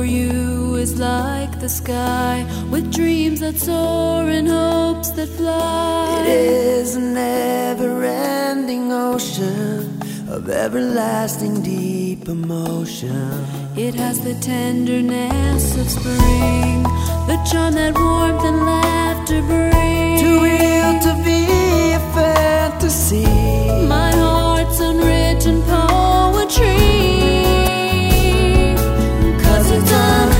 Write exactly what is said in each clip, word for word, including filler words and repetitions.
you is like the sky, with dreams that soar and hopes that fly. It is a never-ending ocean of everlasting deep emotion. It has the tenderness of spring, the charm that warmth and laughter bring. Too real to be a fantasy, my heart's unwritten poetry. Cause it's an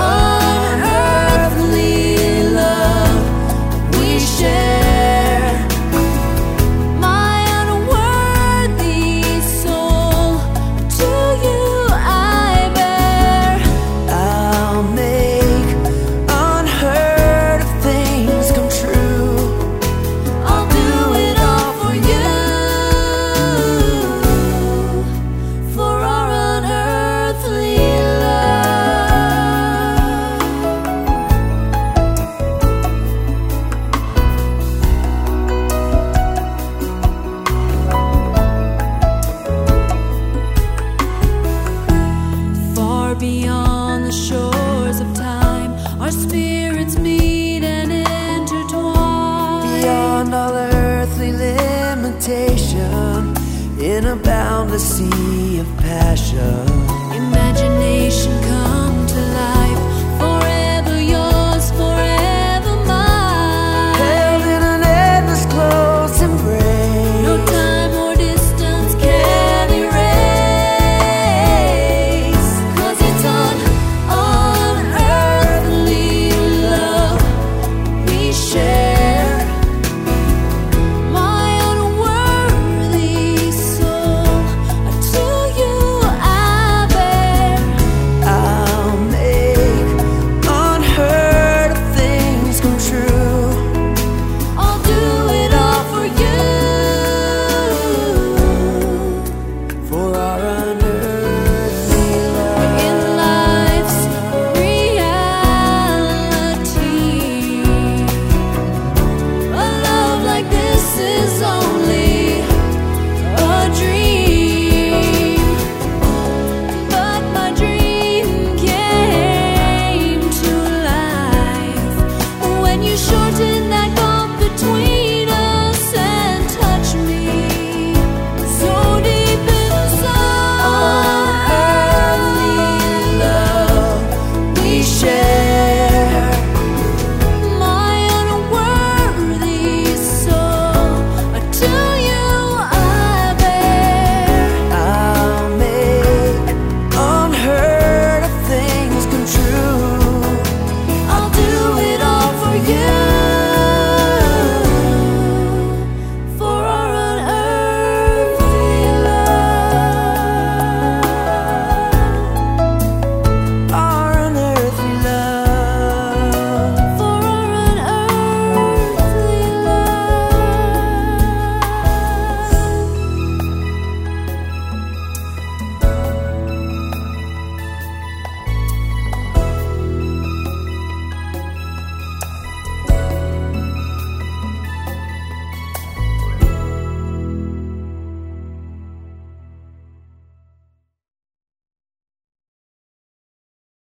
unearthly love we share. My unworthy soul, to you I bear. I'll make unheard of things come true. I'll do it all for you, for our unearthly beyond the shores of time, our spirits meet and intertwine. Beyond all earthly limitation, in a boundless sea of passion.